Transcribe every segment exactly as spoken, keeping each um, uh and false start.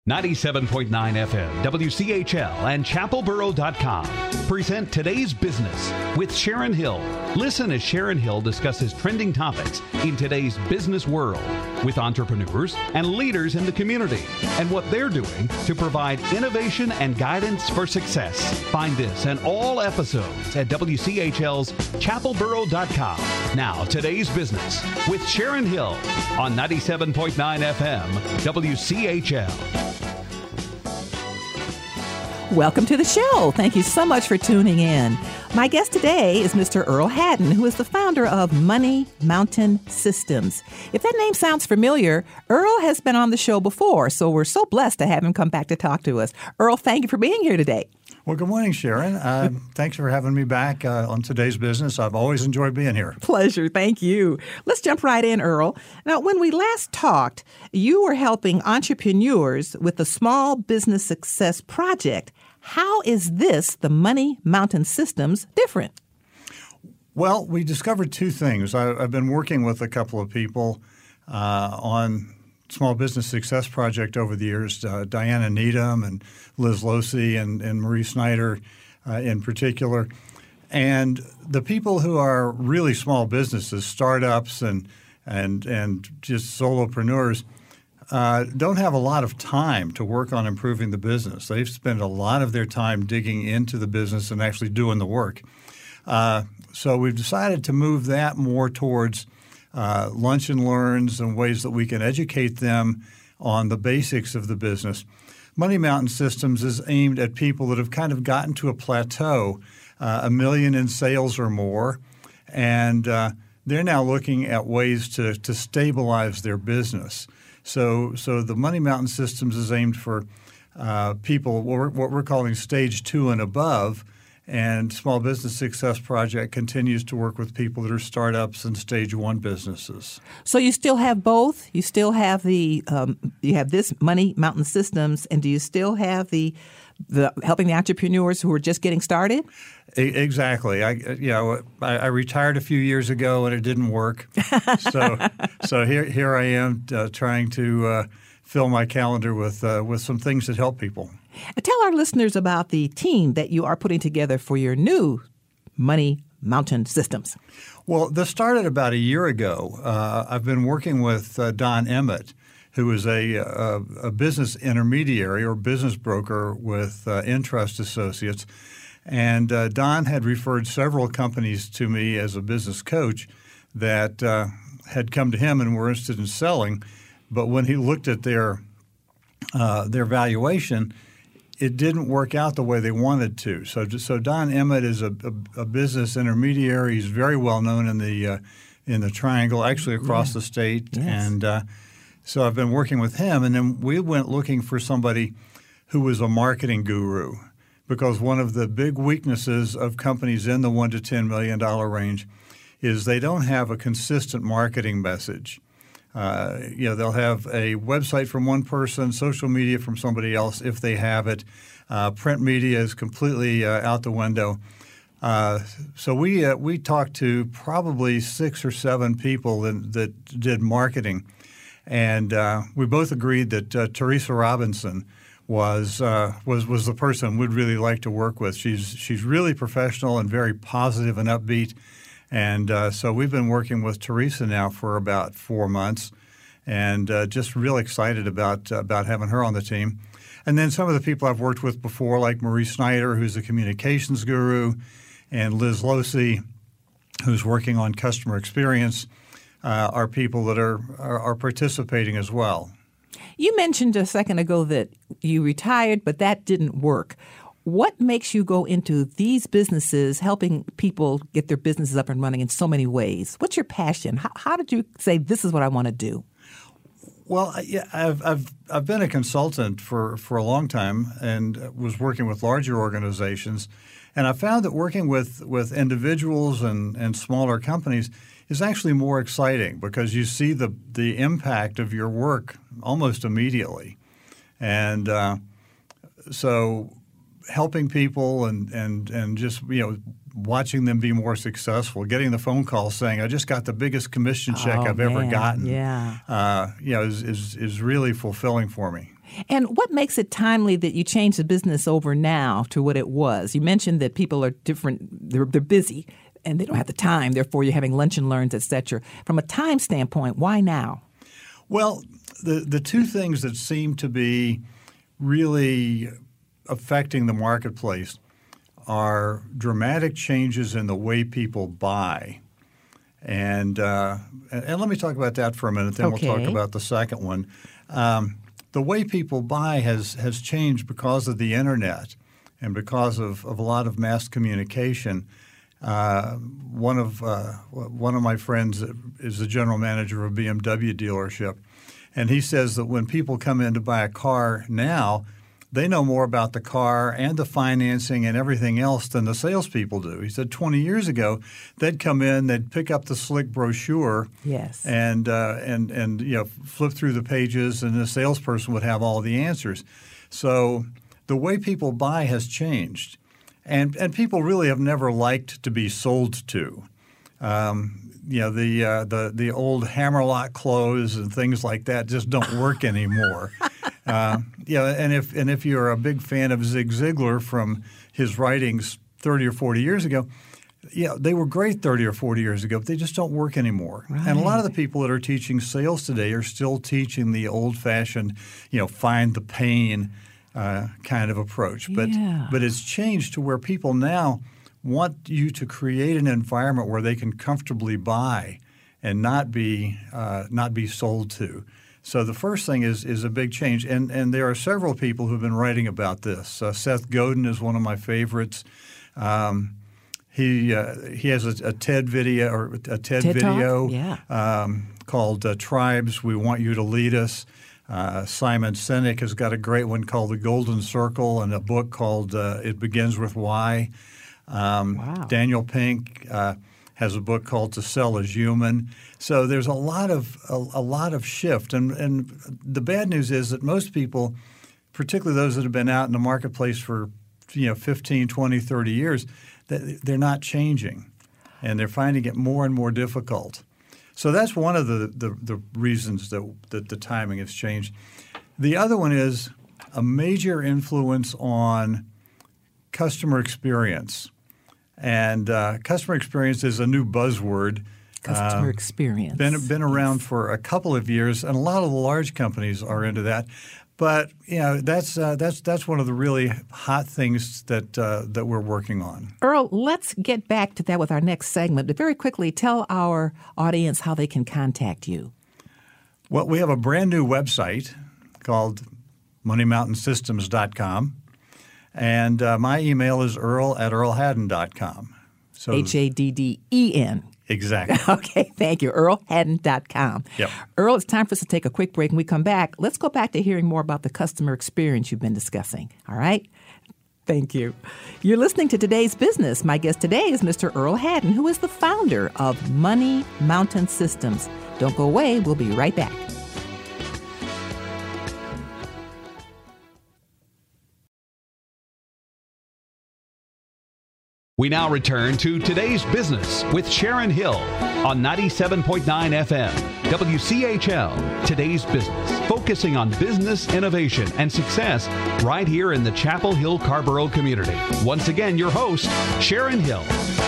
ninety-seven point nine F M, W C H L, and chapel borough dot com present Today's Business with Sharon Hill. Listen as Sharon Hill discusses trending topics in today's business world with entrepreneurs and leaders in the community and what they're doing to provide innovation and guidance for success. Find this and all episodes at W C H L's chapel borough dot com. Now, Today's Business with Sharon Hill on ninety-seven point nine F M, W C H L. Welcome to the show. Thank you so much for tuning in. My guest today is Mister Earl Haddon, who is the founder of Money Mountain Systems. If that name sounds familiar, Earl has been on the show before, so we're so blessed to have him come back to talk to us. Earl, thank you for being here today. Well, good morning, Sharon. Uh, thanks for having me back uh, on Today's Business. I've always enjoyed being here. Pleasure. Thank you. Let's jump right in, Earl. Now, when we last talked, you were helping entrepreneurs with the Small Business Success Project. How is this, the Money Mountain Systems, different? Well, we discovered two things. I, I've been working with a couple of people uh, on Small Business Success Project over the years, uh, Diana Needham and Liz Losey and, and Marie Snyder uh, in particular. And the people who are really small businesses, startups and and and just solopreneurs, uh, don't have a lot of time to work on improving the business. They've spent a lot of their time digging into the business and actually doing the work. Uh, so we've decided to move that more towards Uh, lunch and learns and ways that we can educate them on the basics of the business. Money Mountain Systems is aimed at people that have kind of gotten to a plateau, uh, a million in sales or more, and uh, they're now looking at ways to to stabilize their business. So, so the Money Mountain Systems is aimed for uh, people what we're, what we're calling stage two and above. And Small Business Success Project continues to work with people that are startups and stage one businesses. So you still have both? You still have the um, you have this Money Mountain Systems, and do you still have the the helping the entrepreneurs who are just getting started? Exactly. I you know I, I retired a few years ago and it didn't work. so so here here I am uh, trying to uh, fill my calendar with uh, with some things that help people. Tell our listeners about the team that you are putting together for your new Money Mountain Systems. Well, this started about a year ago. Uh, I've been working with uh, Don Emmett, who is a, a, a business intermediary or business broker with uh, Intrust Associates. And uh, Don had referred several companies to me as a business coach that uh, had come to him and were interested in selling. But when he looked at their uh, their valuation, it didn't work out the way they wanted to. So, so Don Emmett is a, a, a business intermediary. He's very well known in the uh, in the Triangle, actually across yeah. the state. Yes. And uh, so I've been working with him. And then we went looking for somebody who was a marketing guru, because one of the big weaknesses of companies in the one to ten million dollar range is they don't have a consistent marketing message. Uh, you know, they'll have a website from one person, social media from somebody else if they have it. Uh, print media is completely uh, out the window. Uh, so we uh, we talked to probably six or seven people that, that did marketing, and uh, we both agreed that uh, Teresa Robinson was uh, was was the person we'd really like to work with. She's she's really professional and very positive and upbeat. And uh, so we've been working with Teresa now for about four months, and uh, just real excited about uh, about having her on the team. And then some of the people I've worked with before, like Marie Snyder, who's a communications guru, and Liz Losey, who's working on customer experience, uh, are people that are, are are participating as well. You mentioned a second ago that you retired, but that didn't work. What makes you go into these businesses, helping people get their businesses up and running in so many ways? What's your passion? How, how did you say, this is what I want to do? Well, yeah, I've, I've, I've been a consultant for, for a long time and was working with larger organizations. And I found that working with, with individuals and, and smaller companies is actually more exciting because you see the, the impact of your work almost immediately. And uh, so helping people and, and, and just, you know, watching them be more successful, getting the phone call saying, I just got the biggest commission check oh, I've man. ever gotten, yeah. uh, you know, is, is, is really fulfilling for me. And what makes it timely that you change the business over now to what it was? You mentioned that people are different, they're, they're busy, and they don't have the time. Therefore, you're having lunch and learns, et cetera. From a time standpoint, why now? Well, the, the two things that seem to be really affecting the marketplace are dramatic changes in the way people buy. And, uh, and and let me talk about that for a minute, then okay. we'll talk about the second one. Um, the way people buy has has changed because of the internet and because of, of a lot of mass communication. Uh, one of uh, one of my friends is the general manager of a B M W dealership, and he says that when people come in to buy a car now, they know more about the car and the financing and everything else than the salespeople do. He said twenty years ago, they'd come in, they'd pick up the slick brochure, yes, and uh, and and you know flip through the pages, and the salesperson would have all the answers. So the way people buy has changed, and and people really have never liked to be sold to. Um, you know the uh, the the old hammerlock clothes and things like that just don't work anymore. Uh, yeah, and if and if you're a big fan of Zig Ziglar from his writings thirty or forty years ago, yeah, they were great thirty or forty years ago, but they just don't work anymore. Right. And a lot of the people that are teaching sales today are still teaching the old-fashioned, you know, find the pain uh, kind of approach. But yeah. but it's changed to where people now want you to create an environment where they can comfortably buy and not be uh, not be sold to. So the first thing is is a big change, and and there are several people who've been writing about this. Uh, Seth Godin is one of my favorites. Um, he uh, he has a, a TED video or a TED, TED video yeah. um, called uh, "Tribes. We Want You to Lead Us." Uh, Simon Sinek has got a great one called "The Golden Circle" and a book called uh, "It Begins with Why." Um, wow. Daniel Pink uh, has a book called "To Sell Is Human." So there's a lot of a, a lot of shift, and and the bad news is that most people, particularly those that have been out in the marketplace for you know fifteen, twenty, thirty years, that they're not changing, and they're finding it more and more difficult. So that's one of the the, the reasons that that the timing has changed. The other one is a major influence on customer experience, and uh, customer experience is a new buzzword. Customer uh, experience. Been been around for a couple of years, and a lot of the large companies are into that. But you know that's uh, that's that's one of the really hot things that uh, that we're working on. Earl, let's get back to that with our next segment. But very quickly, tell our audience how they can contact you. Well, we have a brand new website called money mountain systems dot com, and uh, my email is earl at earl haddon dot com. So H A D D E N. Exactly. Okay, thank you. earl haddon dot com. Yep. Earl, it's time for us to take a quick break. When we come back, let's go back to hearing more about the customer experience you've been discussing. All right? Thank you. You're listening to Today's Business. My guest today is Mister Earl Haddon, who is the founder of Money Mountain Systems. Don't go away. We'll be right back. We now return to Today's Business with Sharon Hill on ninety-seven point nine F M, W C H L, Today's Business, focusing on business innovation and success right here in the Chapel Hill Carrboro community. Once again, your host, Sharon Hill.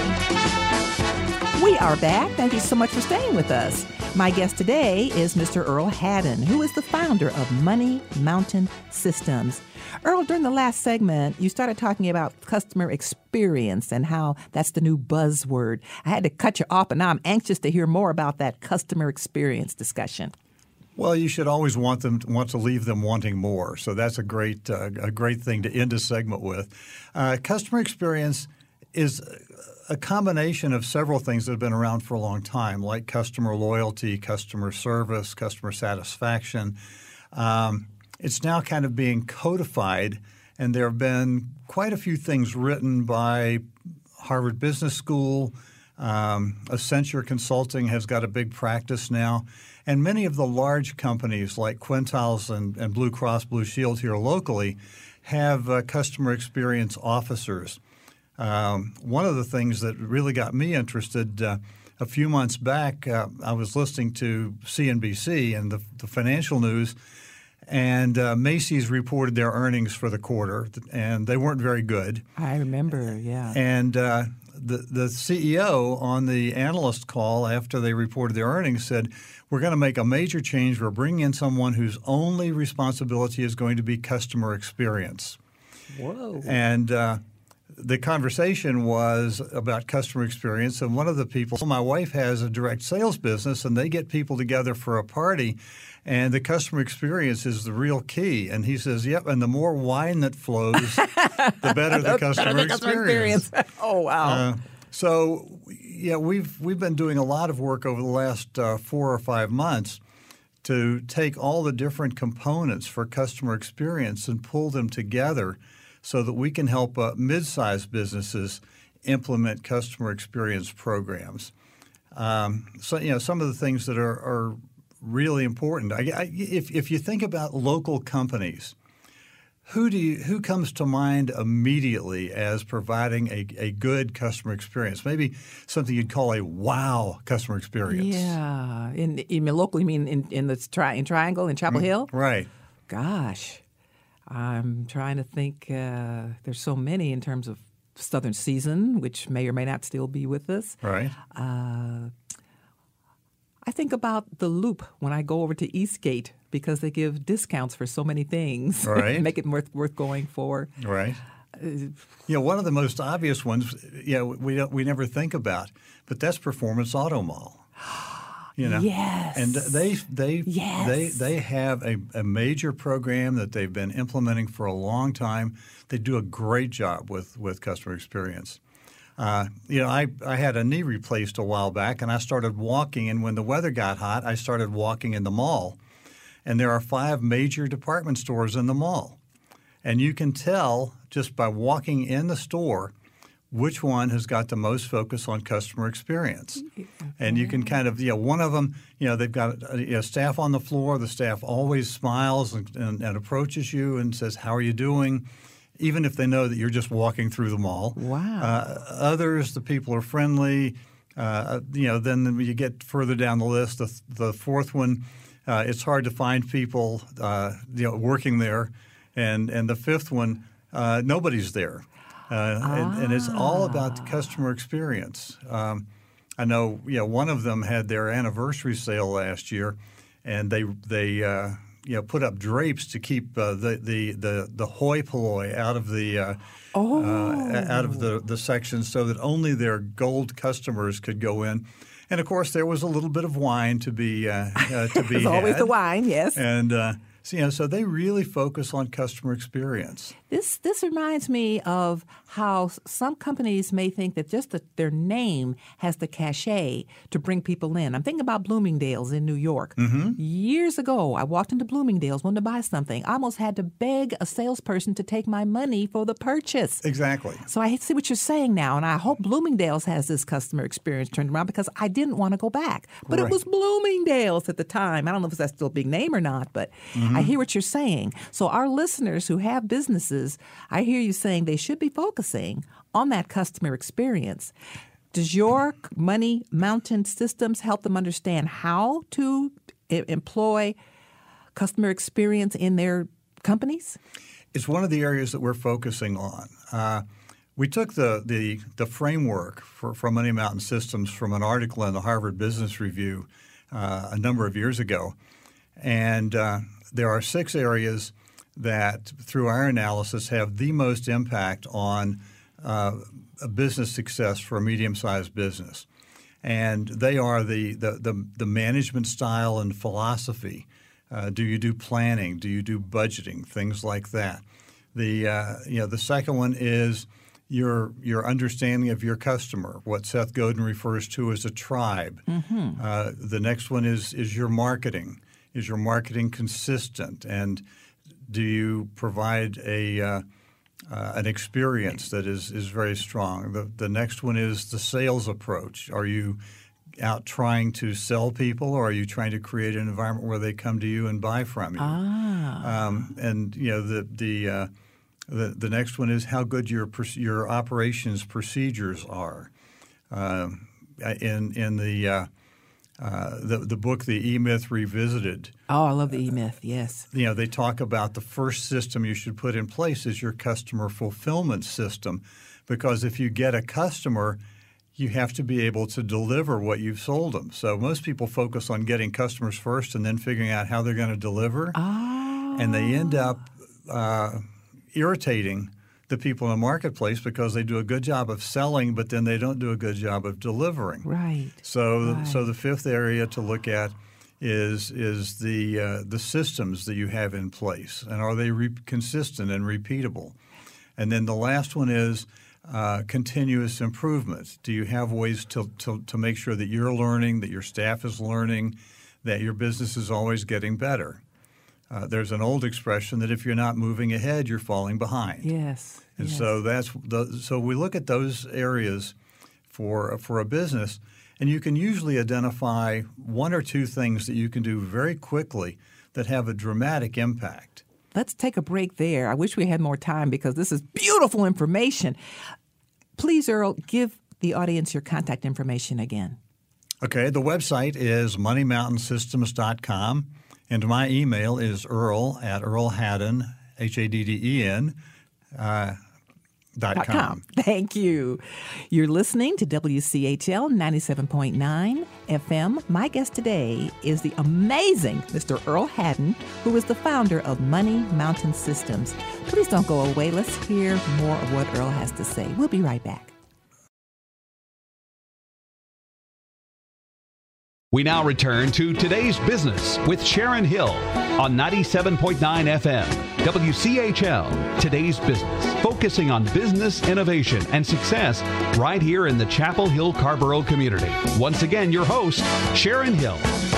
We are back. Thank you so much for staying with us. My guest today is Mister Earl Haddon, who is the founder of Money Mountain Systems. Earl, during the last segment, you started talking about customer experience and how that's the new buzzword. I had to cut you off, and now I'm anxious to hear more about that customer experience discussion. Well, you should always want them to, want to leave them wanting more. So that's a great uh, a great thing to end a segment with. Uh, customer experience is a combination of several things that have been around for a long time, like customer loyalty, customer service, customer satisfaction. Um, it's now kind of being codified, and there have been quite a few things written by Harvard Business School. Um, Accenture Consulting has got a big practice now. And many of the large companies like Quintiles and, and Blue Cross Blue Shield here locally have uh, customer experience officers. Um, one of the things that really got me interested uh, a few months back, uh, I was listening to C N B C and the, the financial news, And uh, Macy's reported their earnings for the quarter, and they weren't very good. I remember, yeah. And uh, the the C E O on the analyst call after they reported their earnings said, we're going to make a major change. We're bringing in someone whose only responsibility is going to be customer experience. Whoa. And uh, the conversation was about customer experience. And one of the people, my wife has a direct sales business, and they get people together for a party. And the customer experience is the real key. And he says, yep, and the more wine that flows, the better the customer, better the customer experience. experience. Oh, wow. Uh, so, yeah, we've we've been doing a lot of work over the last uh, four or five months to take all the different components for customer experience and pull them together so that we can help uh, mid-sized businesses implement customer experience programs. Um, so, you know, some of the things that are, are really important. I, I, if if you think about local companies, who do you, who comes to mind immediately as providing a, a good customer experience? Maybe something you'd call a wow customer experience. Yeah, in, in local, you mean in in the tri- in Triangle in Chapel Hill? Right. Gosh, I'm trying to think. Uh, there's so many in terms of Southern Season, which may or may not still be with us. Right. Uh, I think about the Loop when I go over to Eastgate because they give discounts for so many things. Right. Make it worth worth going for. Right. Uh, yeah, one of the most obvious ones, yeah, we don't, we never think about, but that's Performance Auto Mall. You know, yes. And they they yes. they they have a, a major program that they've been implementing for a long time. They do a great job with with customer experience. Uh, you know, I, I had a knee replaced a while back, and I started walking. And when the weather got hot, I started walking in the mall. And there are five major department stores in the mall. And you can tell just by walking in the store which one has got the most focus on customer experience. And you can kind of, you know, one of them, you know, they've got you know, staff on the floor. The staff always smiles and, and, and approaches you and says, how are you doing? Even if they know that you're just walking through the mall. Wow. Uh, others, the people are friendly. Uh, you know, then when you get further down the list, the, the fourth one, uh, it's hard to find people, uh, you know, working there. And and the fifth one, uh, nobody's there. Uh, ah. and, and it's all about the customer experience. Um, I know, you know, one of them had their anniversary sale last year, and they they uh, you know put up drapes to keep uh, the, the the the hoi polloi out of the uh, oh. uh, out of the the section, so that only their gold customers could go in. And of course, there was a little bit of wine to be uh, uh, to be There's had. always the wine, yes. And uh, so, you know, so they really focus on customer experience. This this reminds me of how some companies may think that just the, their name has the cachet to bring people in. I'm thinking about Bloomingdale's in New York. Mm-hmm. Years ago, I walked into Bloomingdale's, wanted to buy something. I almost had to beg a salesperson to take my money for the purchase. Exactly. So I see what you're saying now, and I hope Bloomingdale's has this customer experience turned around because I didn't want to go back. But right. It was Bloomingdale's at the time. I don't know if that's still a big name or not, but mm-hmm. I hear what you're saying. So our listeners who have businesses, I hear you saying they should be focusing on that customer experience. Does your Money Mountain Systems help them understand how to I- employ customer experience in their companies? It's one of the areas that we're focusing on. Uh, we took the, the, the framework for, for Money Mountain Systems from an article in the Harvard Business Review uh, a number of years ago. And uh, there are six areas that, through our analysis, have the most impact on uh, a business success for a medium-sized business. And they are the, the, the, the management style and philosophy. Uh, do you do planning? Do you do budgeting? Things like that. The uh, you know the second one is your your understanding of your customer, what Seth Godin refers to as a tribe. Mm-hmm. Uh, the next one is is your marketing. Is your marketing consistent? And do you provide a uh, uh, an experience that is, is very strong? The the next one is the sales approach. Are you out trying to sell people, or are you trying to create an environment where they come to you and buy from you? Ah. Um, and you know the the, uh, the the next one is how good your your operations procedures are. Uh, in in the uh, uh, the the book, The E-Myth Revisited. Oh, I love the E-Myth, yes. You know, they talk about the first system you should put in place is your customer fulfillment system, because if you get a customer, you have to be able to deliver what you've sold them. So most people focus on getting customers first and then figuring out how they're going to deliver. Oh. And they end up uh, irritating the people in the marketplace because they do a good job of selling, but then they don't do a good job of delivering. Right. So, right. so the fifth area to look at is is the uh, the systems that you have in place, and are they re- consistent and repeatable? And then the last one is uh, continuous improvement. Do you have ways to, to to make sure that you're learning, that your staff is learning, that your business is always getting better? Uh, there's an old expression that if you're not moving ahead, you're falling behind. Yes. And yes. so that's the, so we look at those areas for for a business, and you can usually identify one or two things that you can do very quickly that have a dramatic impact. Let's take a break there. I wish we had more time because this is beautiful information. Please, Earl, give the audience your contact information again. Okay. The website is money mountain systems dot com, and my email is earl at earl hadden, H A D D E N, uh, Dot com. Com. Thank you. You're listening to W C H L ninety-seven point nine F M. My guest today is the amazing Mister Earl Hadden, who is the founder of Money Mountain Systems. Please don't go away. Let's hear more of what Earl has to say. We'll be right back. We now return to Today's Business with Sharon Hill on ninety-seven point nine F M, W C H L, Today's Business, focusing on business innovation and success right here in the Chapel Hill Carrboro community. Once again, your host, Sharon Hill.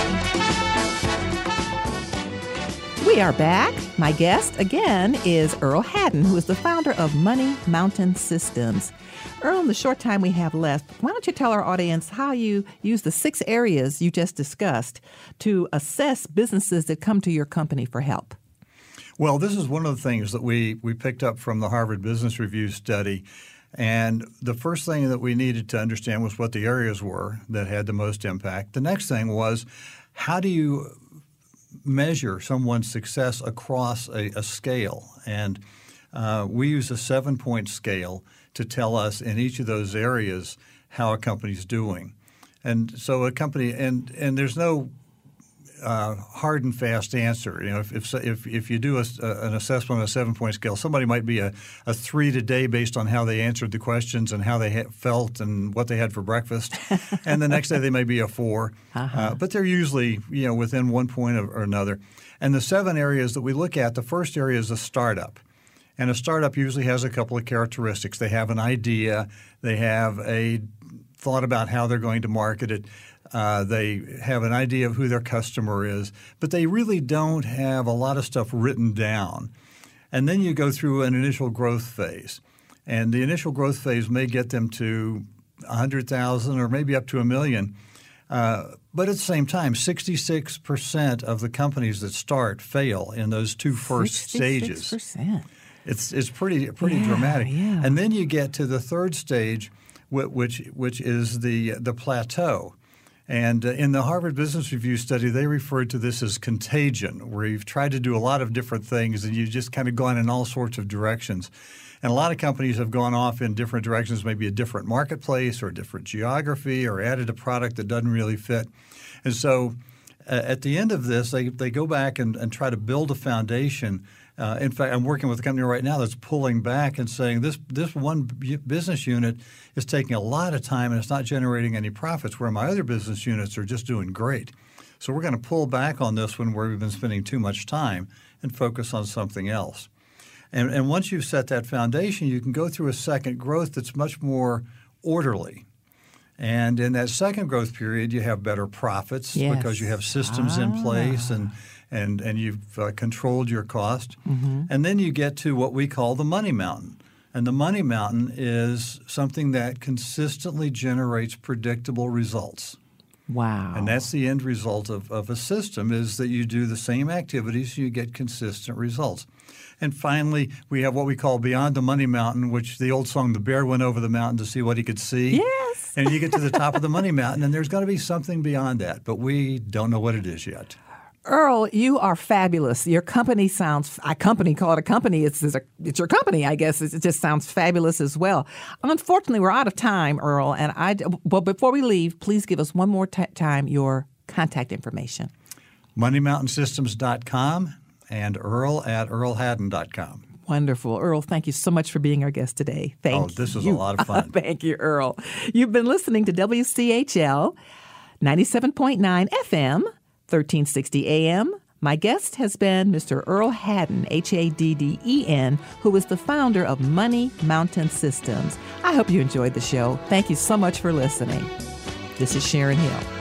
We are back. My guest, again, is Earl Hadden, who is the founder of Money Mountain Systems. Earl, in the short time we have left, why don't you tell our audience how you use the six areas you just discussed to assess businesses that come to your company for help? Well, this is one of the things that we, we picked up from the Harvard Business Review study. And the first thing that we needed to understand was what the areas were that had the most impact. The next thing was, how do you measure someone's success across a, a scale? And uh, we use a seven-point scale to tell us in each of those areas how a company's doing. And so a company – and and there's no uh, hard and fast answer. You know, if if if, if you do a, a, an assessment on a seven-point scale, somebody might be a, a three today based on how they answered the questions and how they ha- felt and what they had for breakfast. And the next day they may be a four. Uh-huh. Uh, but they're usually, you know, within one point or another. And the seven areas that we look at, the first area is a startup. And a startup usually has a couple of characteristics. They have an idea. They have a thought about how they're going to market it. Uh, they have an idea of who their customer is. But they really don't have a lot of stuff written down. And then you go through an initial growth phase. And the initial growth phase may get them to one hundred thousand or maybe up to a million. Uh, but at the same time, sixty-six percent of the companies that start fail in those two first stages. sixty-six percent. It's it's pretty pretty yeah, dramatic. Yeah. And then you get to the third stage, which which is the the plateau. And uh, in the Harvard Business Review study, they referred to this as contagion, where you've tried to do a lot of different things and you've just kind of gone in all sorts of directions. And a lot of companies have gone off in different directions, maybe a different marketplace or a different geography, or added a product that doesn't really fit. And so uh, at the end of this, they, they go back and, and try to build a foundation. Uh, in fact, I'm working with a company right now that's pulling back and saying this this one b- business unit is taking a lot of time and it's not generating any profits, where my other business units are just doing great. So we're going to pull back on this one where we've been spending too much time and focus on something else. And, and once you've set that foundation, you can go through a second growth that's much more orderly. And in that second growth period, you have better profits yes. because you have systems ah. in place and and and you've uh, controlled your cost. Mm-hmm. And then you get to what we call the money mountain. And the money mountain is something that consistently generates predictable results. Wow. And that's the end result of, of a system, is that you do the same activities, you get consistent results. And finally, we have what we call Beyond the Money Mountain, which the old song, The Bear Went Over the Mountain to See What He Could See. Yes. And you get to the top of the money mountain, and there's got to be something beyond that, but we don't know what it is yet. Earl, you are fabulous. Your company sounds, a company, call it a company. It's, it's, a, it's your company, I guess. It just sounds fabulous as well. Unfortunately, we're out of time, Earl. And I, well, before we leave, please give us one more t- time your contact information. money mountain systems dot com and Earl at earl haddon dot com. Wonderful. Earl, thank you so much for being our guest today. Thank you. Oh, this was you. a lot of fun. Thank you, Earl. You've been listening to W C H L ninety-seven point nine F M, thirteen sixty A M. My guest has been Mister Earl Haddon, H A D D E N, who is the founder of Money Mountain Systems. I hope you enjoyed the show. Thank you so much for listening. This is Sharon Hill.